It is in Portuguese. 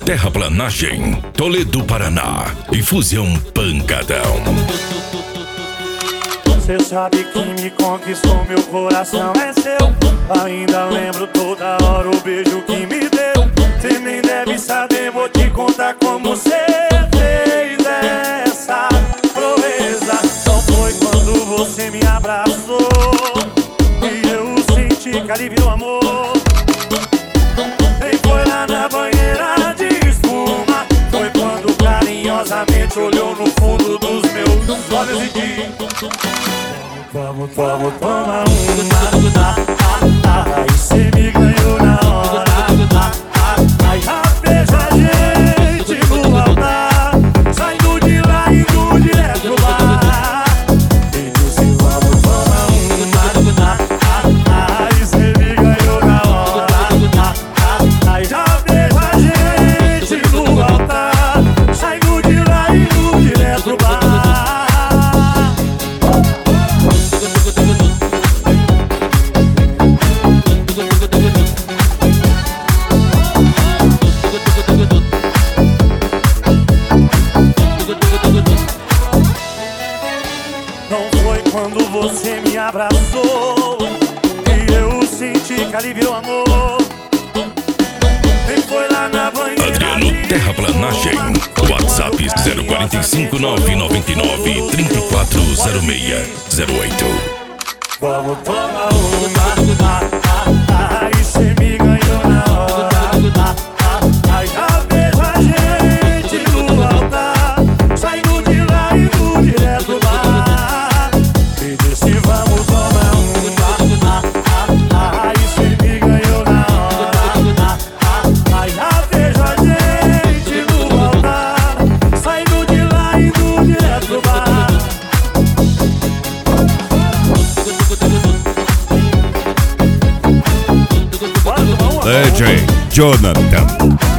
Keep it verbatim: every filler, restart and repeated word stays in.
Terraplanagem, Toledo, Paraná e Fusão Pancadão. Cê sabe que me conquistou, meu coração é seu. Ainda lembro toda hora o beijo que me deu. Cê nem deve saber, vou te contar como cê fez essa proeza. Não foi quando você me abraçou e eu senti que ali virou amor. Nem foi lá na banheira de espuma. Foi quando carinhosamente olhou no fundo dos meus olhos e disse: Vamos, vamos tomar uma. Ah, ah, ah, aí cê me ganhou na hora. Ah, ah, aí já fez a gente no altar, saindo de lá e indo direto pro bar. E disse vamos tomar uma. Ah, ah, ah, aí cê me ganhou na hora. Ah, ah, aí já fez a gente no altar, saindo de lá e indo direto pro bar. Não foi quando você me abraçou e eu senti que ali virou amor. Nem foi lá na banheira. Adriano Terraplanagem, WhatsApp zero quatro cinco nove nove nove três quatro zero seis zero oito. Vamos tomar uma. Ah, ah, ah, aí cê me ganhou na hora. Ah, ah, aí já fez a gente no altar, saindo de lá e indo direto pro bar. E disse vamos tomar uma. Ah, ah, ah, aí cê me ganhou na hora. Ah, ah, aí já fez a gente no altar, saindo de lá e indo direto pro bar. D J Jonathan.